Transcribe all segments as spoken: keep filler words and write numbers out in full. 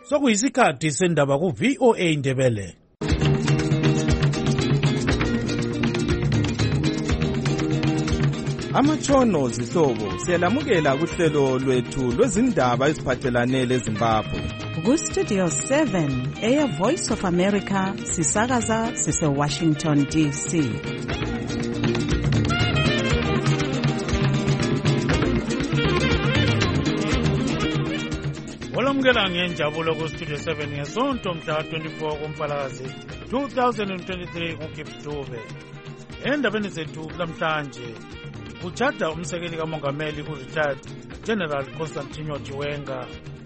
Sokuyisikhathi sendaba ku V O A Ndebele. Amatshono zihlobo siyalamukela kuhlelo lwethu lwezindaba eziphathelane leZimbabwe. Ku Studio seven eya Voice of America sisakaza sise Washington D C. Olamukela ngenjabulo ku Studio seven ngesonto mhla twenty-four kuMfalakazi two thousand twenty-three kuGibbs Dube. Endabeni zethu namhlanje uchada umsekeli kamongameli u-retired General Constantino Chiwenga.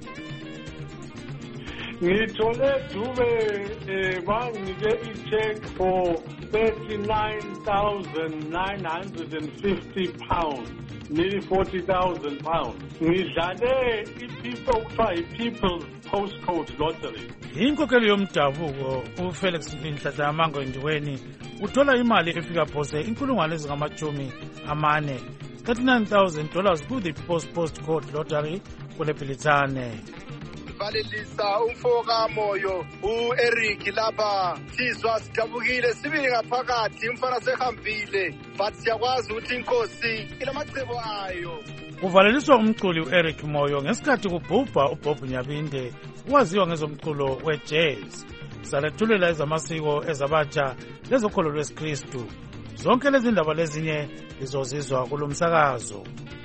Ngithole Dube bangike i-check for thirty-nine thousand nine hundred fifty pounds, nearly forty thousand pounds. Ngidlale i-people okuthiwa i-People's Postcode Lottery. Inkokheli yomdabuko uFelix Nhlanhla Mango Ndiweni uthola imali efika phose inkulungwane ezingamachumi amane thirty-nine thousand dollars ku the People's Postcode Lottery kule Bhilithane. Valelisa umfoka moyo u-Eric lapha sizwa sidabukile sibili ngaphakathi umfana sehambile but siyakwazi ukuthi inkosi ilamacebo ayo. Kuvaleliswa umculi u-Eric Moyo ngesikhathi kubhubha uBob Nyabinde waziwa ngezomculo we-jazz. Salethulela ezamasiko ezabatsha lezokholo lwesikristu. Zonke lezi ndaba lezinye lizozizwa kulomsakazo.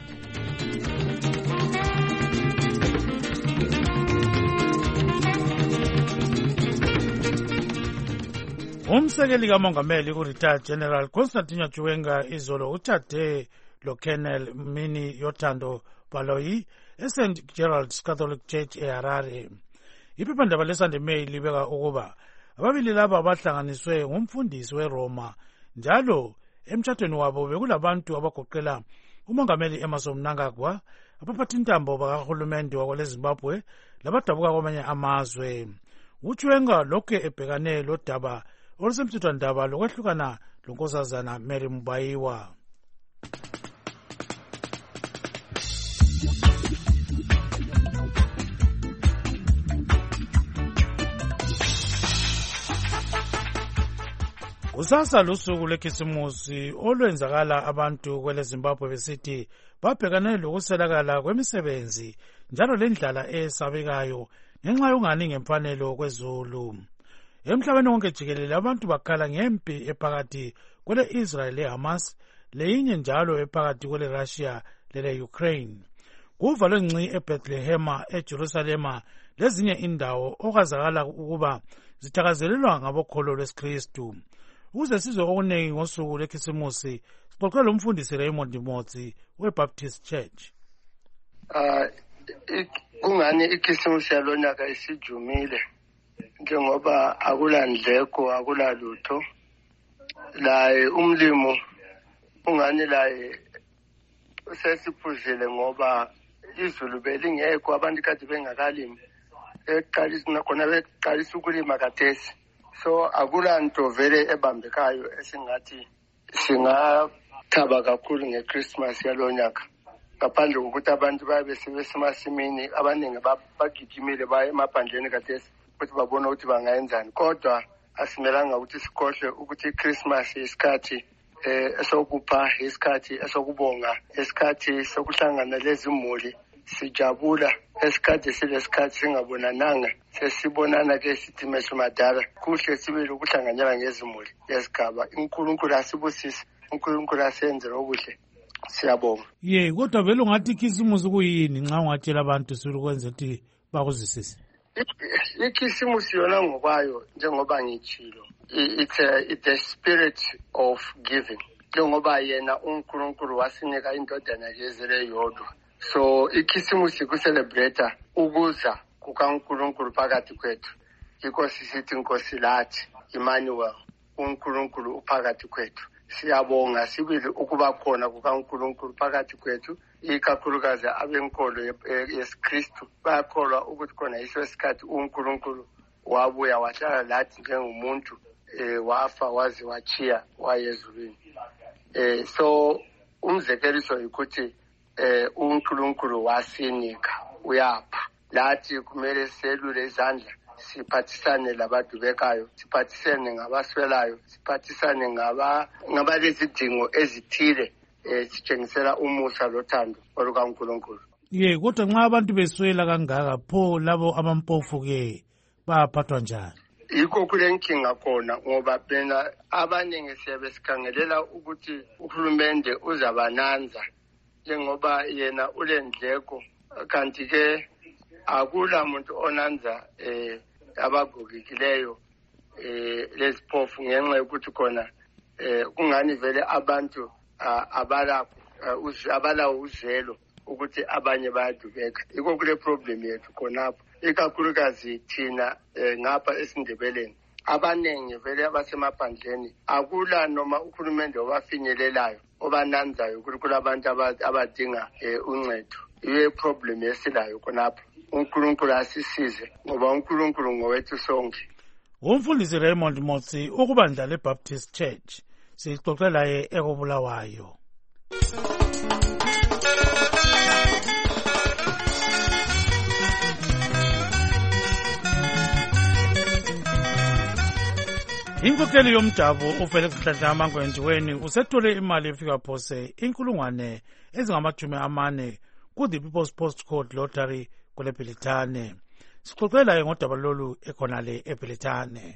Umsekeli kamongameli u-retired General Constantino Chiwenga izolo uthathe lo Colonel Mini Yothando Baloyi eSaint Gerald's Catholic Church eHarare. Iphephandaba leSunday Mail libeka ukuba ababili laba bahlanganiswe ngumfundisi weRoma njalo emtshatweni wabo bekulabantu abagoqela umongameli Emmerson Mnangagwa, abaphathintambo bakahulumende wakweleZimbabwe labadabuka kwamanye amazwe. uChiwenga lokhe ebhekane lodaba olusemthethwandaba lokwehlukana lonkosazana Mary Mbayiwa. Kusasa lusuku lwekhisimusi olwenzakala abantu kwele Zimbabwe besithi babhekane lokuselakala kwemisebenzi njalo lendlala esabekayo ngenxa yongani ngemfanelo kwezulu. Emhlabeni wonke jikelele abantu bakhala ngempi ephakathi kwele Israel leHamas leyinye njalo ephakathi kwele Russia lele Ukraine. Kuvalwe ngci eBethlehem eJerusalema lezinye indawo okwazakala ukuba zithakazelelwa ngabokholo lwesikristu. Ukuze sizwe okunengi ngosuku lwekhisimusi sixoxe lo mfundisi Raymond Motsi weBaptist Church. Ah kungani ikhisimusi yalonyaka isijumile njengoba akulandleko akulalutho la umlimo ungani la sesiphuzile ngoba izulu belingekho abantu kade bengakalimi eqalisa khona beqalisa ukulima kathesi. So akulanto vele ebambekayo esingathi singathaba kakhulu ngeChristmas yalonyaka ngaphandle kokuthi abantu babe sebesemasimini abaningi bagijimile baye emaphandleni kathesi ukuthi babone ukuthi bangayenzani. Kodwa asimelanga ukuthi sikhohle ukuthi iChristmas isikhathi eh esokupha isikhathi esokubonga isikhathi sokuhlangana lezimuli sijabula esikhathi silesikhathi singabonananga sesibonana ke sithi mesumadala kuhle sibele ukuhlanganyela ngezimuli yesigaba. uNkulunkulu asibusise, uNkulunkulu asenzele okuhle. Siyabonga. Ye kodwa vele ungathi ikhisimusi kuyini nxa ungatshela abantu silukwenza ukuthi bakuzwisise? Ikhisimusi yona ngokwayo njengoba ngitshilo it's a, it's a spirit of giving njengoba yena uNkulunkulu wasinika indodana yezele yodwa. So ikhisimusi kucelebrate ukuza kukaNkulunkulu phakathi kwethu. Inkosi sithi inkosi lathi Emmanuel, uNkulunkulu uphakathi kwethu. Siyabonga sibili ukuba khona kukaNkulunkulu phakathi kwethu, ikakhulukazi abenkolo yesikristu bayakholwa ukuthi khona iso isikhathi uNkulunkulu wabuya wahlala lathi njengomuntu eh wafa wazi wachiya wayezulwini. Eh so umzekeliso ukuthi eh uNkulunkulu wasinika uyapha lathi kumele selule izandla siphathisane labadubekayo, siphathisane ngabaswelayo, siphathisane ngaba ngabalezidingo ezithile eh sitshengisela umusa lothando olukaNkulunkulu. Ye kodwa nxa abantu beswela kangaka pho labo abampofu ke baphathwa njani? Yikho kule nkinga khona ngoba phela abaningi siyabe sikhangelela ukuthi uhulumende uzabananza njengoba yena ulendleko, kanti ke akula muntu onanza eh abagogekileyo eh lesiphofu ngenxa yokuthi khona eh kungani vele abantu abala abala uzelo ukuthi abanye bayadubeka. Yikho kule problem yethu khonapho, ikakhulukazi thina ngapha esindebeleni abaningi vele abasemaphandleni akula noma uhulumende obafinyelelayo obananzayo ukuthi kulabantu abadinga uncedo. Iye problem yesilayo khonapho. uNkulunkulu asisize ngoba uNkulunkulu ngowethu sonke. Umfundisi Raymond Motsi ukubandla leBaptist Church sixoxela ye ekobulawayo. Inkokeli yomjabu uFelix Nhlanhla Mangwenjiweni usethole imali efika phose inkulungwane ezingamajumi amane ku the People's Postcode Lottery kule Bhilitane. Sixoxela ngodaba lolu ekhonale eBhilitane.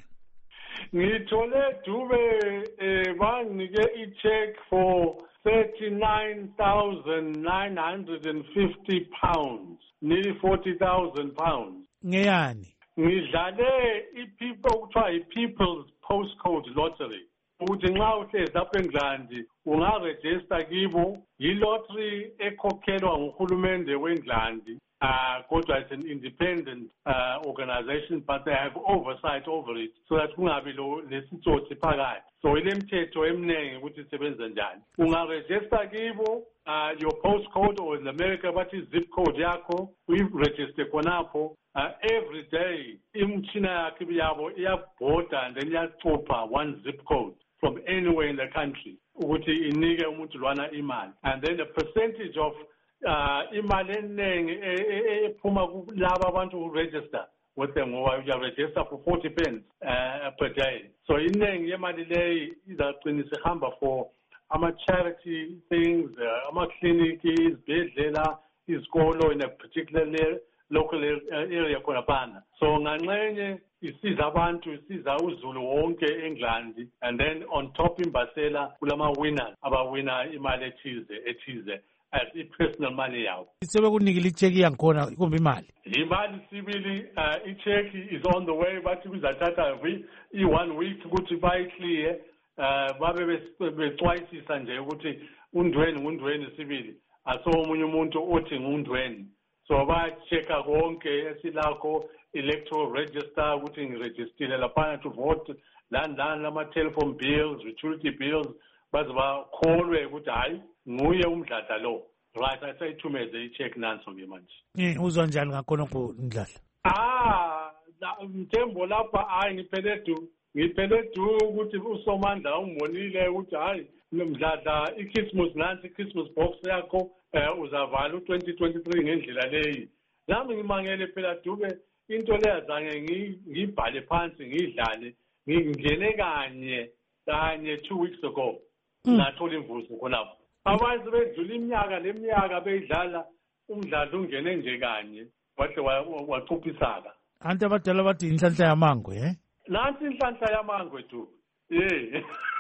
Ngithole Dube eh banike icheck for thirty-nine thousand nine hundred fifty pounds, nearly forty thousand pounds. Ngeyani? Ngidlale iPeople okuthiwa iPeople's Postcode Lottery. Ukuthi nxa uhlezi apha eNgilandi ungaregister kibo, yi-lottery ekhokhelwa nguhulumende weNgilandi. Uh, kodwa it's an independent uh, organization, but they have oversight over it, so that kungabi lo lesitsotsi phakathi. So ilemthetho eminengi ukuthi isebenza njani. Ungaregister kibo uh, your postcode, or in America bathi zip code yakho, uyiregister khonapho. Uh, every day imtshina yakhe yabo iyabhoda and then iyacupha one zip code from anywhere in the country ukuthi inike umuntu lwana imali, and then the percentage of uh imali eningi ephuma kulabo abantu who register with them, or you register for forty pence uh, per day. So iningi yemali leyi izaqinisa ihamba for ama charity things, uh, ama clinic, izibhedlela, izikolo in a particular local area khonapana. So nganxenye isiza abantu, isiza uZulu wonke eNgilandi, and then on top imbasela kulama winners abawina imali ethize ethize as i-personal money yawo. Isebe kunikile icheck yankhona kumbe imali. Imali sibili uh, icheck is on the way, bathi kuzathatha i-one week ukuthi bayi-clear, uh, babe becwayisisa nje ukuthi undweni ngundweni sibili, aso omunye umuntu othi ngundweni. So ba-checka konke esilakho, electoral register ukuthi ngirejistile laphana to vote, lani lani lama-telephone bills, utility bills, baze bakholwe ukuthi hayi nguye umdlada lo. Right, asayithumeze i-check nanso ke manje. Eh uzwa njani ngakhona kuNdladla? Ah, Mthembo lapha hayi ngiphele du. Ngiphele du ukuthi uSomandla umbonile ukuthi hayi Mdladla iChristmas nansi iChristmas box yakho eh uzavala u-twenty twenty-three ngendlela leyi. Nami ngimangele phela Dube into le azange ngibhale phansi ngidlale, ngingene kanye kanye two weeks ago. Nathola imvuzo khonapho. Abantu bedlula iminyaka leminyaka beyidlala umdlalo ungene nje kanye wahle wachuphisaka. Anti abadala bathi inhlanhla yamangwe eh? Nansi inhlanhla yamangwe tu. Eh.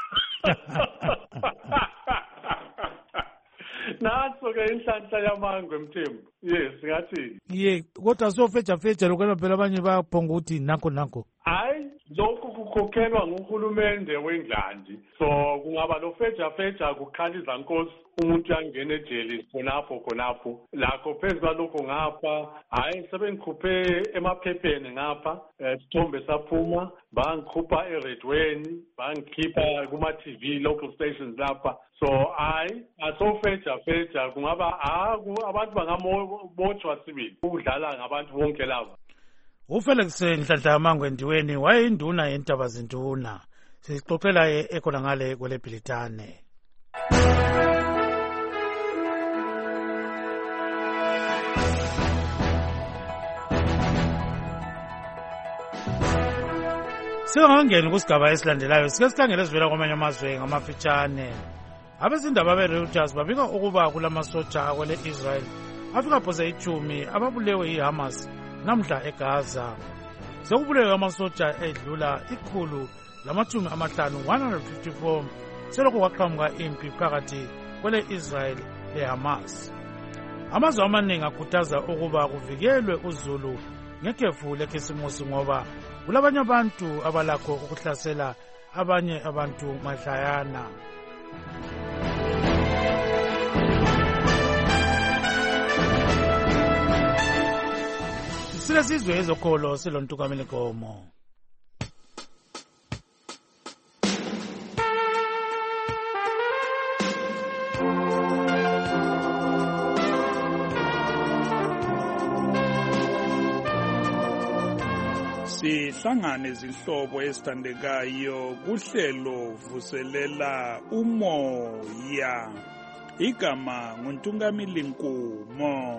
Naso ke inhlanhla yamangwe Mthembu. Yes, ngathi. Ye, kodwa sofeja feja lokho phela abanye bayaphonga ukuthi nakho nakho. Hayi, lokhu kukhokhelwa nguhulumende weNgilandi. So kungaba lo feja feja kukhaliza Nkosi umuntu yangena ejele khonapho khonapho. Lakho phezulu lokho ngapha, hayi sebengikhuphe emaphepheni ngapha, isithombe saphuma, bangikhupha eredweni, bangikhipha kuma T V local stations lapha. So hayi asofeja feja kungaba abantu bangamotshwa sibili ukudlala ngabantu bonke laba. uFelix Nhlanhla Mangwenjiweni wayeyinduna yentaba zinduna. Sixoxela ekhona ngale kwele Bhilitane. Singakangeni kusigaba esilandelayo sike sikhangele ezivela kwamanye amazwe ngamafitshane. Abezindaba be-Reuters babika ukuba kulamasotsha akwele Israel afika phose ichumi ababulewe yiHamas namhla eGaza. Sekubulewe amasotsha edlula ikhulu lamachumi amahlanu one hundred fifty-four selokhu kwaqhamuka impi phakathi kwele Israel leHamas. Amazwe amaningi akhuthaza ukuba kuvikelwe uzulu ngekhefu lekhisimusi ngoba kulabanye abantu abalakho ukuhlasela abanye abantu mahlayana. Silesizwe ezokholo silontukamele Gomo. Sihlangane izihlobo ezithandekayo kuhlelo vuselela umoya. Igama nguNtungamili Nkumo.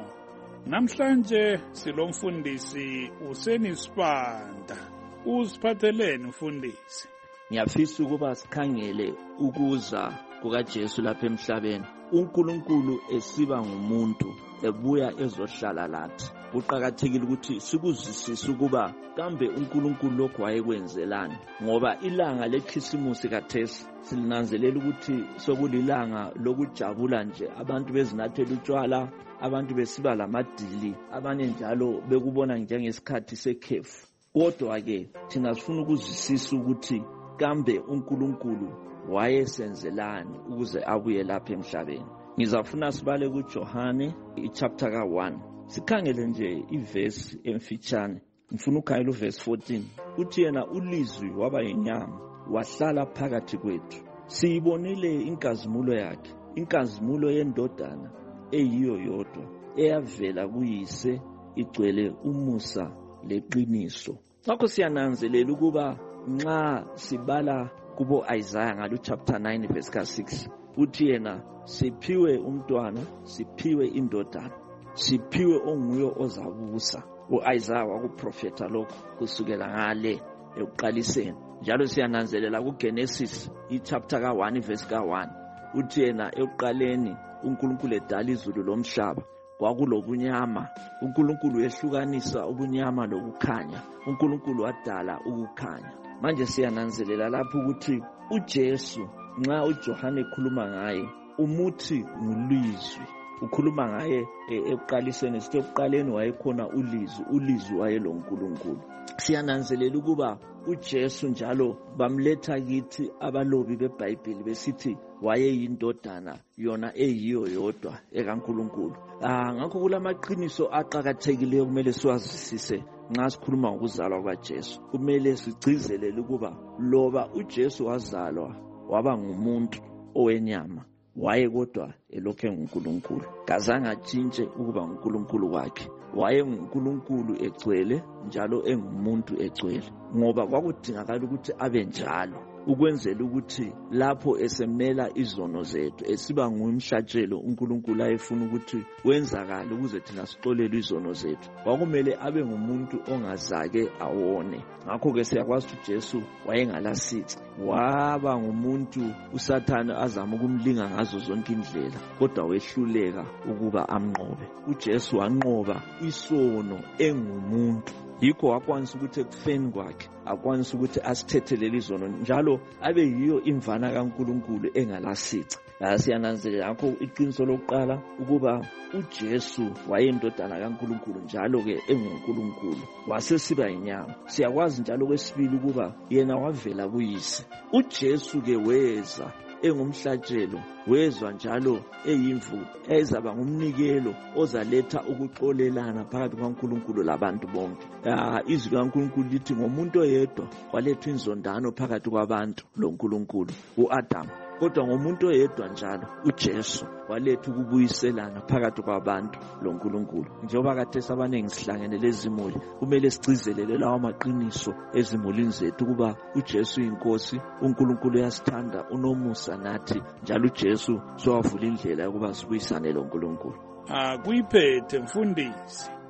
Namhlanje silomfundisi Useni Sibanda. Usiphatheleni mfundisi? Ngiyafisa ukuba sikhangele ukuza kukaJesu lapha emhlabeni. uNkulunkulu esiba ngumuntu ebuya ezohlala lathi. Kuqakathekile ukuthi sikuzwisise ukuba kambe uNkulunkulu lokho wayekwenzelani, ngoba ilanga lekhisimusi kathesi silinanzelela ukuthi sokulilanga lokujabula nje, abantu bezinathela utshwala, abantu besiba lamadili, abanye njalo bekubona njengesikhathi sekhefu. Kodwa ke thina sifuna ukuzwisisa ukuthi kambe uNkulunkulu wayesenzelani ukuze abuye lapha emhlabeni. Ngizafuna sibale kuJohane ichapter ka one. Sikhangele nje iverse emfitshane. Ngifuna ukhangela uverse fourteen. Uthi yena ulizwi waba yinyama wahlala phakathi kwethu. Siyibonile inkazimulo yakhe, inkazimulo yendodana eyiyo yodwa eyavela kuyise igcwele umusa leqiniso. Ngakho siyananzelela ukuba nxa sibala kubo Isaiah ngalo chapter nine verse ka six, uthi yena siphiwe umntwana, siphiwe indodana, siphiwe onguye ozabusa. U-Isaiah wakuprofeta lokho kusukela ngale ekuqaliseni. Njalo siyananzelela kuGenesis ichapter ka one verse ka one, uthi yena ekuqaleni uNkulunkulu edala izulu lomhlaba, kwakulobunyama. uNkulunkulu yehlukanisa ubunyama lokukhanya. uNkulunkulu wadala ukukhanya. Manje siyananzelela lapho ukuthi uJesu nxa uJohane ekhuluma ngaye umuthi ngulizwi. Ukhuluma ngaye ekuqaliseni, sithi ekuqaleni wayekhona ulizwi, ulizwi wayeloNkulunkulu. Siyananzelela ukuba uJesu njalo bamletha kithi abalobi beBhayibheli besithi wayeyindodana yona eyiyo yodwa ekaNkulunkulu. Ah ngakho kulamaqiniso aqhakathekileyo kumele siwazisise nxa sikhuluma ngokuzalwa kwaJesu. Kumele sigcizelele ukuba loba uJesu wazalwa waba ngumuntu owenyama, waye kodwa elokhe nguNkulunkulu. Kazange atshintshe ukuba uNkulunkulu wakhe. Waye nguNkulunkulu egcwele njalo engumuntu egcwele, ngoba kwakudingakala ukuthi abe njalo ukwenzela ukuthi lapho esemela izono zethu esiba ngumhlatshelo uNkulunkulu ayefuna ukuthi wenzakala ukuze thina sixolele izono zethu, kwakumele abe ngumuntu ongazake awone. Ngakho ke siyakwazi ukuthi Jesu wayengalasici, waba ngumuntu uSathane azama ukumlinga ngazo zonke indlela, kodwa wehluleka ukuba amnqobe. uJesu wanqoba isono engumuntu. Yikho wakwanisa ukuthi ekufeni kwakhe akwanisa ukuthi asithethelele izono njalo abe yiyo imvana kaNkulunkulu engalasici. Siyananzelela ngakho iqiniso lokuqala ukuba uJesu wayendodana kaNkulunkulu njalo ke enguNkulunkulu, wasesiba inyama. Siyakwazi njalo kwesibili ukuba yena wavela kuyise. uJesu ke weza engumhlatshelo, wezwa njalo eyimvu ezaba ngumnikelo ozaletha ukuxolelana phakathi kwaNkulunkulu labantu bonke. Ah izwi kaNkulunkulu lithi ngomuntu oyedwa walethwa inzondano phakathi kwabantu loNkulunkulu, uAdam. Kodwa ngomuntu oyedwa njalo uJesu waletha ukubuyiselana phakathi kwabantu loNkulunkulu. Njengoba khathesi abaningi sihlangene lezimuli, kumele sigcizelele lawo maqiniso ezimulini zethu ukuba uJesu inkosi, uNkulunkulu uyasithanda, unomusa nathi, njalo uJesu sowavula indlela yokuba sibuyisane loNkulunkulu. Ah kuyiphethe mfundisi.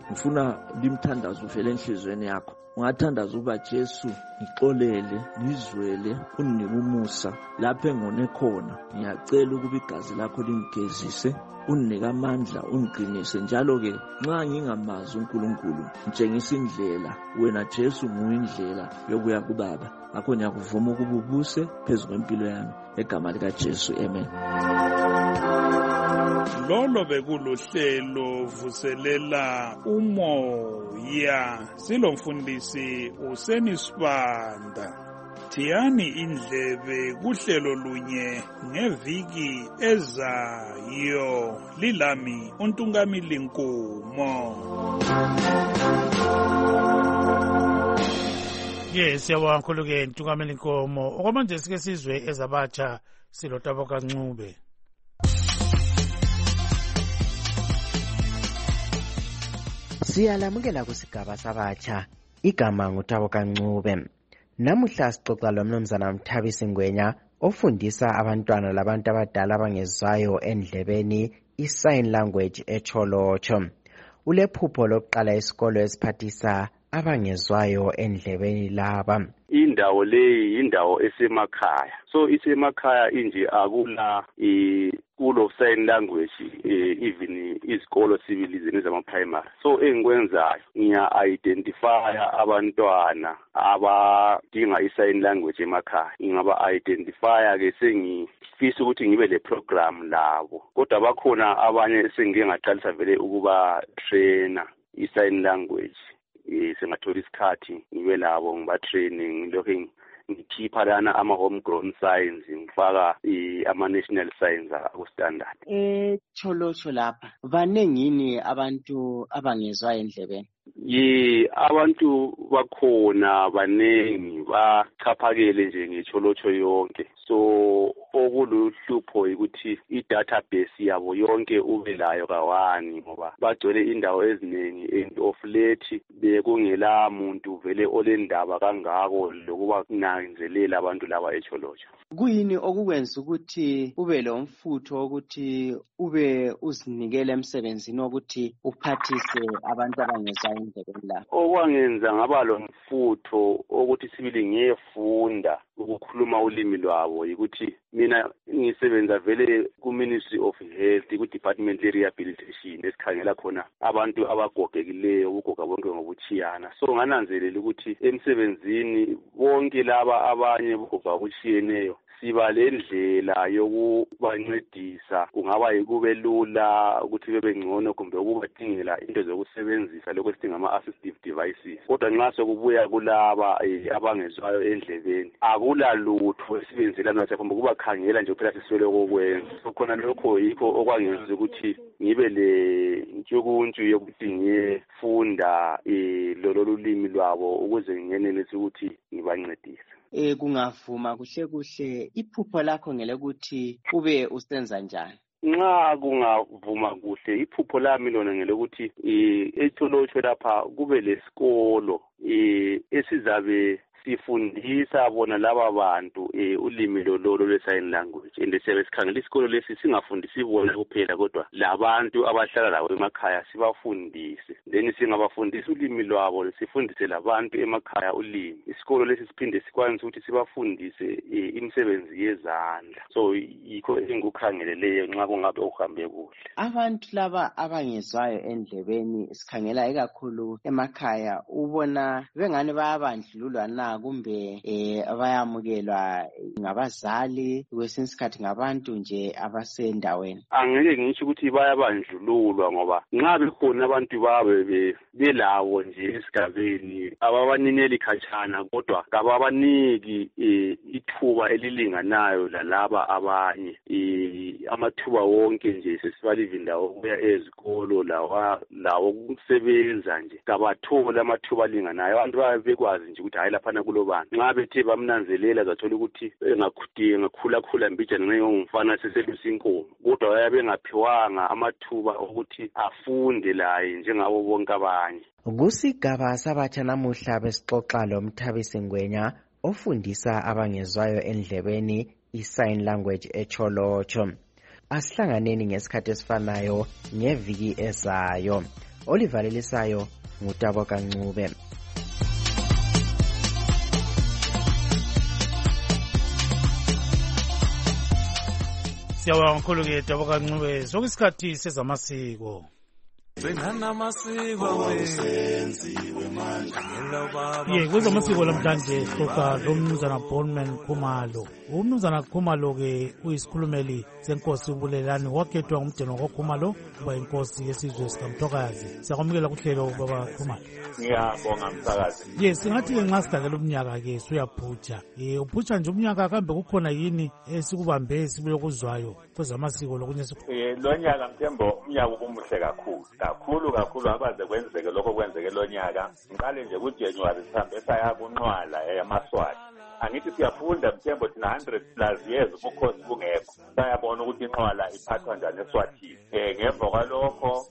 ngifuna limthandaze uvele enhlizweni yakho. Ungathandaza ukuba Jesu ngixolele, ngizwele, unginike umusa lapho engone khona. Ngiyacela ukuba igazi lakho lingigezise, unginike amandla, ungiqinise. Njalo ke nxa ngingamazi uNkulunkulu, ngitshengisa indlela. Wena Jesu nguwe indlela yokuya kuBaba. Ngakho ngiyakuvuma ukuba ubuse phezu kwempilo yami egama lika Jesu. Amen. Lolo bekuluhlelo vuselela umoya. Silomfundisi uSenisibanda. Thiyani indlebe kuhlelo lunye ngeviki ezayo. Lilami uNtungamili Nkumo. Yes, siyabonga kakhulu ke Ntungamili Nkomo. Okwamanje sike sizwe ezabatsha siloTaboka Ncube. Siyalamukela kusigaba sabatsha. Igama nguTaboka Ncube. Namuhla sixoxa lomnumzana Mthabisi Ngwenya ofundisa abantwana labantu abadala abangezwayo endlebeni i-sign language eCholocho. Ulephupho lokuqala isikolo esiphathisa abangezwayo endlebeni laba. Indawo leyi indawo esemakhaya. So isemakhaya inje akula i school of sign language even izikolo civilization zama primary. So engikwenzayo ngiya identify abantwana abadinga i-sign language emakhaya. Ngingaba identify ke sengifisa ukuthi ngibe le program labo. Kodwa bakhona abanye sengike ngaqalisa vele ukuba trainer i-sign language. Sengathola isikhathi ngibe labo ngiba training lokho ngikhipha lana ama homegrown signs ngifaka ama national signs aku standard. Eh Cholocho lapha banengini abantu abangezwa endlebeni. Ye abantu bakhona banengi bachaphakele nje ngeCholocho yonke. So okuluhlupho ukuthi i-database yabo yonke ubelayo kawani ngoba bagcwele indawo eziningi and of late bekungela muntu vele olendaba kangako lokuba kunanzelela abantu laba eCholocho. Kuyini okukwenza ukuthi ube lo mfutho ukuthi ube uzinikele emsebenzini ukuthi uphathise abantu abangezwa endlebeni la? Okwangenza ngaba lo mfutho ukuthi sibili ngiyefunda ukukhuluma ulimi lwabo ukuthi mina ngisebenza vele ku Ministry of Health ku Department of Rehabilitation esikhangela khona abantu abagogekileyo ugoga bonke ngokuchiyana. So ngananzelela ukuthi emsebenzini bonke laba abanye bogoga okuchiyeneyo siba lendlela yokubancedisa, kungaba yikube lula ukuthi bebe ngcono kumbe ukubadingela into zokusebenzisa lokho sidinga ama assistive devices. Kodwa nxa sokubuya kulaba abangezwayo endlebeni akula lutho esibenzela nathi kumbe kubakhangela nje phela siswele kokwenza. So khona lokho yikho okwangenza ukuthi ngibe le ntshukuntshu yokuthi ngiyefunda lolo lulimi lwabo ukuze ngingenelise ukuthi ngibancedise. Eh kungavuma kuhle kuhle iphupho lakho ngelokuthi ube usenza njani? Nxa kungavuma kuhle iphupho lami lona ngelokuthi eCholocho lapha kube lesikolo esizabe sifundisa bona laba bantu ulimi lololo lwe-sign language and siyabe sikhangela isikolo lesi singafundisi bona kuphela kodwa labantu abahlala labo emakhaya sibafundise, then singabafundisa ulimi lwabo sifundise labantu emakhaya ulimi. Isikolo lesi siphinde sikwanise ukuthi sibafundise imisebenzi yezandla. So yikho engikukhangeleleyo nxa kungabe uhambe kuhle. Abantu laba abangezwayo endlebeni sikhangela ikakhulu emakhaya ubona bengane bayabandlululwa na kumbe eh bayamukelwa ngabazali kwesinye isikhathi ngabantu nje abasendaweni? Angeke ngisho ukuthi bayabandlululwa ngoba nxa bekhona abantu babe belawo nje esigabeni ababanineli khatshana kodwa kababaniki ithuba elilinganayo lalaba abanye. Amathuba wonke nje sesibalive indawo kuya ezikolo lawa lawo ukusebenza nje kabathola amathuba alinganayo. Abantu babekwazi nje ukuthi hayi lapha kulobani nxa bethe bamnanzelela zathola ukuthi engakhudinga ngakhula khula mbijana ngeyomfana seselusa inkomo kodwa bayabe ngaphiwanga amathuba okuthi afunde laye njengabo bonke abanye. Kusigaba sabatsha namuhla besixoxa lo Mthabisi Ngwenya ofundisa abangezwayo endlebeni i-sign language eCholocho. Asihlanganeni ngesikhathi esifanayo ngeviki ezayo. olivalelisayo ngutabo kancube. Siyabonga kakhulu-ke Dabo Kancube. Sokuyisikhathi sezamasiko. Ye kwezamasiko lamhlanje sixoxa lo mnumzana Bonman Khumalo. Umnumzana Khumalo-ke uyisikhulumeli senkosi uBulelani wakhethwa ngumdeni wakoKhumalo kuba inkosi yesizwe sikaMthokazi. Siyakwamukela kuhlelo baba Khumalo. Ngiyabonga msakazi. Ye singathi-ke nxa sidakela umnyaka-ke suyaphutsha. Eh uphutsha nje umnyaka kambe kukhona yini esikubambe esibulokuzwayo kwezamasiko lokunye sikho. Eh lo nyaka Mthembo umnyaka ubumuhle kakhulu. Kakhulu kakhulu abaze kwenzeke lokho kwenzeke lo nyaka. Ngiqale nje kuJanuary sihambe saya kunqwala eyamaswati. Angithi siyafunda Mthembo thina one hundred plus years ubukhosi bungekho. Sayabona ukuthi inqwala iphathwa njani eSwatini. Eh ngemva kwalokho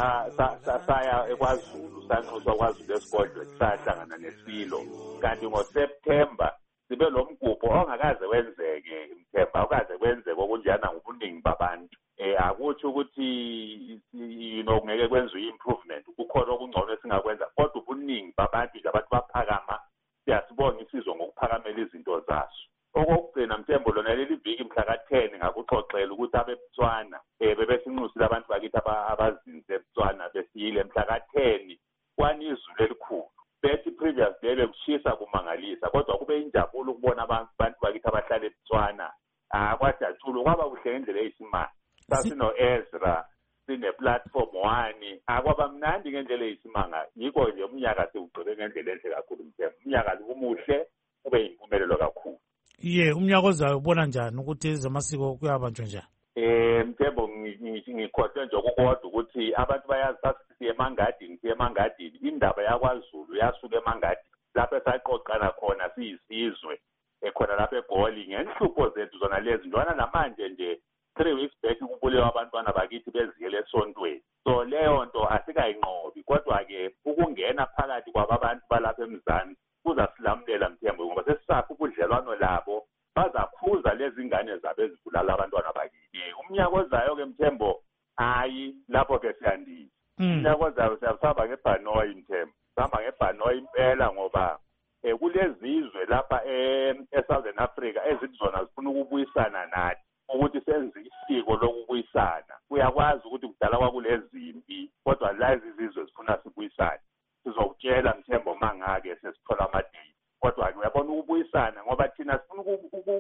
sa saya eKwaZulu sanxuswa kwaZulu esigodlo sahlangana nesilo. Kanti ngoSeptember sibe lo mgubho ongakaze wenzeke Mthemba awukaze kwenzeke okunjana ngobuningi babantu. Eh akuthi ukuthi yino ngeke kwenziwe improvement kukhona okungcono esingakwenza kodwa ubuningi babantu nje abantu baphakama siyasibonga isizwe ngokuphakamela izinto zaso. Okugcina Mthembo lona leli viki mhla ka ten ngakuxoxela ukuthi abeButswana eh bebesinxusile abantu bakithi abazinze eButswana besiyile mhla ka ten kwanizulu elikhulu. Bethi previous day bekushisa kumangalisa kodwa kube injabulo ukubona abantu bakithi abahlala eButswana. Ah kwajatshulu kwaba kuhle ngendlela eyisimanga. Sasino Ezra sine platform one akwaba mnandi ngendlela eyisimanga yiko nje umnyaka siwugcile ngendlela enhle kakhulu Mthembu. Umnyaka umuhle ube yimpumelelo kakhulu. Ye umnyaka ozayo ubona njani ukuthi ezamasiko kuyabanjwa njani? Eh Mthembu ngikhohle nje ukukodwa ukuthi abantu bayazi sasithi emangadini siye emangadini indaba yakwaZulu yasuka emangadini lapho esaqoqana khona siyisizwe ekhona lapha eGoli ngenhlupho zethu zona lezi ntwana namanje nje three weeks back kubulewa abantwana bakithi beziyele esontweni. So leyo nto asikayinqobi kodwa-ke ukungena phakathi kwabantu balapha emzansi kuzasilamulela Mthembu ngoba sesisapha ubudlelwano labo bazaphuza lezi ngane zabo ezibulala abantwana bakithi. Umnyaka ozayo-ke Mthembu hayi lapho-ke siyandisa. Umnyaka ozayo siyasihamba ngebhanoyi Mthembu sihamba ngebhanoyi impela ngoba um kulezizwe lapha e-Southern Africa ezizona zifuna ukubuyisana nathi ukuthi senze isiko lokubuyisana. Uyakwazi ukuthi kudala kwakulezimpi kodwa lazi izizwe zifuna sibuyisane. Sizokutshela Mthembu mangake sesithola amadeyi kodwa-ke uyabona ukubuyisana ngoba thina sifuna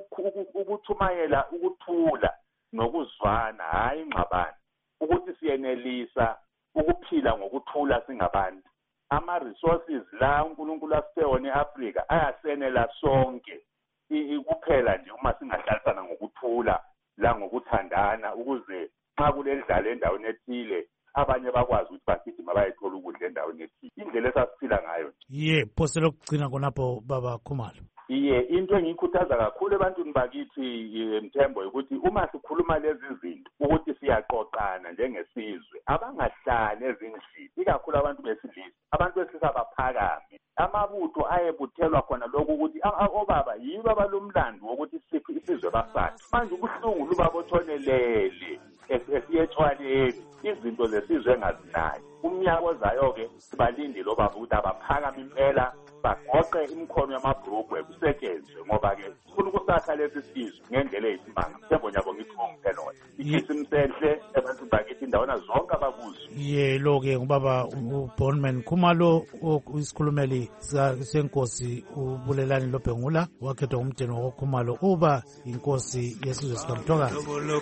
ukuthumayela ukuthula nokuzwana hayi ingxabano ukuthi siyenelisa ukuphila ngokuthula singabantu. Ama-resources la uNkulunkulu asiphe wona e-Afrika ayasenela sonke kuphela nje uma singahlalisana ngokuthula la ngokuthandana ukuze xa kulendlala endaweni ethile abanye bakwazi ukuthi bagijima bayethola ukudla endaweni ethile. Indlela esasiphila ngayo. Ye phose lokugcina khonapho baba Khumalo. Iye into engiyikhuthaza kakhulu ebantwini bakithi Mthembo ukuthi uma sikhuluma lezi zinto ukuthi siyaqoqana njengesizwe abangahlali ezindlini ikakhulu abantu besilisa abantu besilisa baphakame amabutho ayebuthelwa khona lokho ukuthi obaba yibo abalomlando wokuthi siphi isizwe basathi manje ubuhlungu lubabothonelele esiyetshwaleni izinto zesizwe engazinayo. Umnyaka ozayo-ke sibalindile obaba ukuthi abaphakame impela bagoqe imikhono yamabhrugwe kusetshenzwe ngoba-ke sifuna ukusakha lesi sizwe ngendlela eyisimanga. Mthembu nyabo ngithi ngomthelona ikisimsehle ebantwini bakithi indawona zonke abakuzo. Ye lo-ke ngubaba uBonman Khumalo isikhulumeli senkosi uBulelani Lobhengula wakhethwa ngumdeni wakoKhumalo uba inkosi yesizwe sikaMthokazi.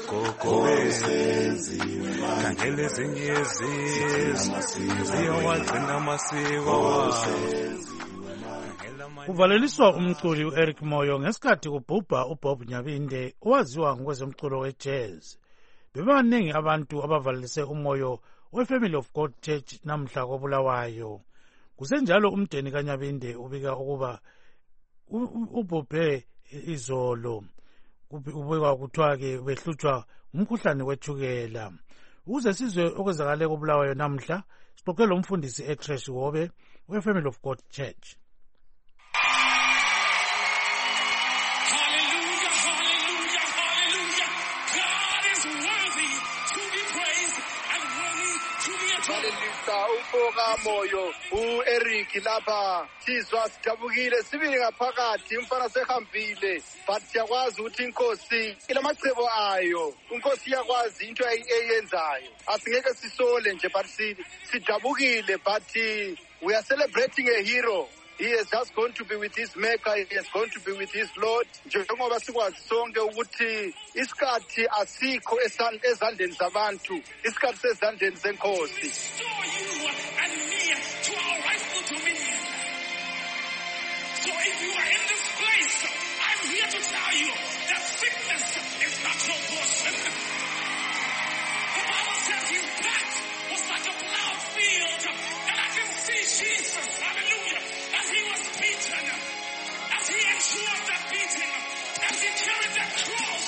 Khangela ezinye izizwe ziyowagcina amasiko. Kuvaleliswa umculi uEric Moyo ngesikhathi kubhubha uBob Nyabinde owaziwa ngokwezomculo wejazz. Bebaningi abantu abavalelise umoyo weFamily of God Church namhla koBulawayo. Kusenjalo umdeni kaNyabinde ubika ukuba ubhubhe izolo. Ubika kuthiwa-ke behlutshwa umkhuhlane wethukela. Ukuze sizwe okwenzakale koBulawayo namhla sixoxele umfundisi eTresh Wobe weFamily of God Church. Hallelujah, umfowabo kamoyo u-Eric lapha sizwa sidabukile sibili ngaphakathi umfana sehambile but siyakwazi ukuthi inkosi ilamachebo ayo inkosi iyakwazi into eyenzayo asingeke sisole nje but sidabukile but we are celebrating a hero. He is just going to be with his maker. He is going to be with his Lord. Njengoba sikwazi sonke ukuthi isikhathi asikho ezandleni zabantu, isikhathi sezandleni zenkosi. So if you are in this place, I'm here to tell you that sickness is not your portion. The Bible says his path was like a plowed field, and I can see Jesus, hallelujah, as he was beaten, as he endured that beating, as he carried that cross.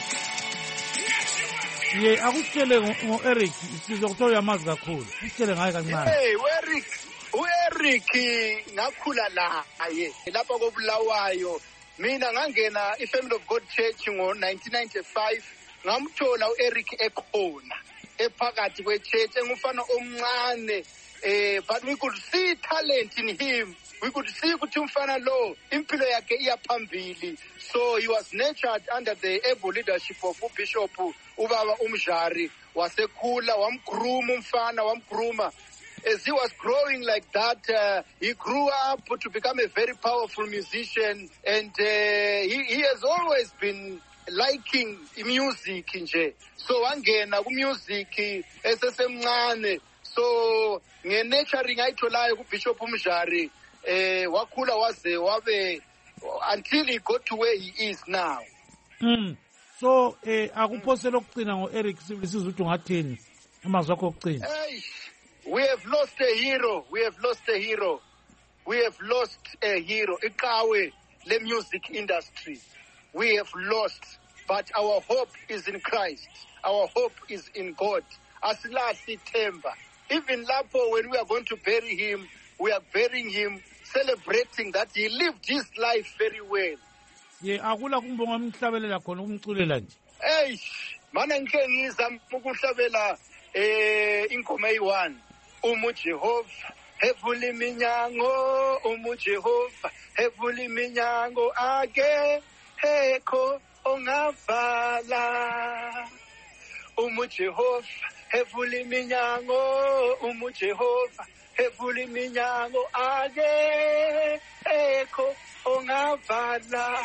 Ye akutshele ngo-Eric sizokuthola yamazi kakhulu. Usitshele ngaye kancane. Hey, u-Eric, u-Eric ngakhula laye lapha koBulawayo. Mina ngangena iFamily of God Church ngo nineteen ninety-five. Ngamthola u-Eric ekhona ephakathi kwe-church engumfana omncane. Eh, but we could see talent in him. We could see ukuthi umfana lo impilo yakhe iyaphambili. So he was nurtured under the able leadership of uBishop ubaba uMjari. Wasekhula wamgruma umfana wamgruma. As he was growing like that, uh, he grew up to become a very powerful musician, and uh, he, he has always been liking music nje. So wangena ku music esesemncane. So nge-nurturing ayitholayo kuBishop uMjari eh wakhula waze wabe until he got to where he is now. Mm. So eh akuphosela ukucina ngo-Eric sizwe ukuthi ungathini amazwi akho okucina. Hey, we have lost a hero. We have lost a hero. We have lost a hero. Iqhawe le music industry. We have lost, but our hope is in Christ. Our hope is in God. Asilahli ithemba. Even lapho when we are going to bury him, we are burying him, celebrating that he lived his life very well. Ye akula kumbonga umhlabelela khona umculela nje. Hey, mana ngike ngizama ukuhlabela eh ingoma eyi-one. Umu Jehova, hevula iminyango, umu Jehova, hevula iminyango ake hekho ongavala. Umu Jehova, hevula iminyango, umu Jehova, hevula iminyango ake hekho ongavala.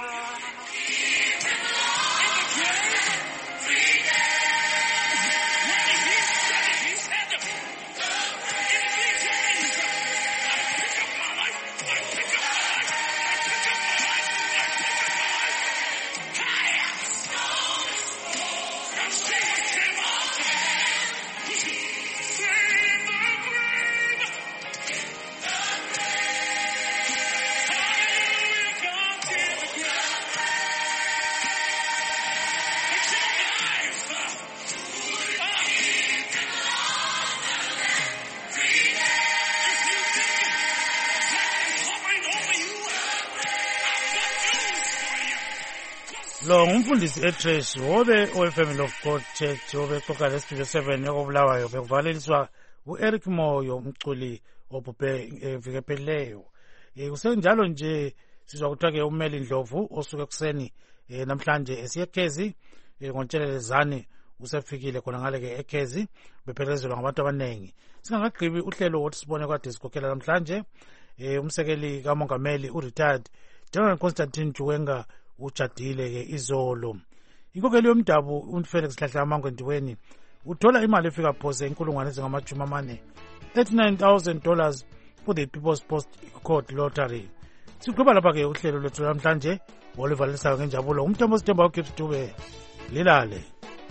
Lo ngumfundisi eTrace wobe oweFamily of God Church wobe xoxa lesitudio seven yokobulawayo bekuvaleliswa u-Eric Moyo umculi obhubhe evike phelileyo. Eh kusenjalo nje sizwa kuthiwa ke uMeli Ndlovu osuke kuseni namhlanje esiyekhezi ngontshelelezane usefikile khona ngale ke ekhezi bephelezelwa ngabantu abanengi. Singakagqibi uhlelo wothi sibone kade sikhokhela namhlanje eh umsekeli kaMongameli u-retired General Constantine Juwenga uchadile ke izolo. Inkokeli yomdabu uMfelix Sihlahla amangwendiweni uthola imali efika phose inkulungwane ezingamajumi amane thirty-nine thousand dollars for the People's Post Court Lottery. Siqhuba lapha ke uhlelo lwethu namhlanje olivalisayo ngenjabulo umthembu Sithemba uGibbs Dube lilale.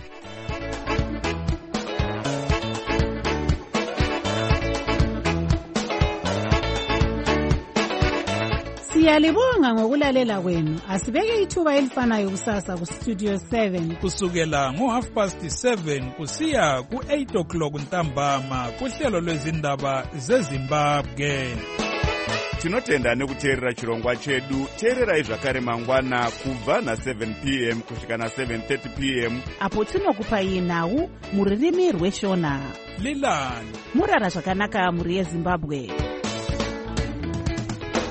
Siyalibonga ngokulalela kwenu. Asibeke ithuba elifanayo kusasa ku Studio seven kusukela ngo half past seven kusiya ku eight o'clock ntambama kuhlelo lwezindaba zeZimbabwe. tinotenda nekuteerera chirongwa chedu. Teererai zvakare mangwana kubva na-seven p m kusvika na-seven thirty p m apo tinokupai nhau muririmi rweshona. Lilani murara zvakanaka muri yeZimbabwe.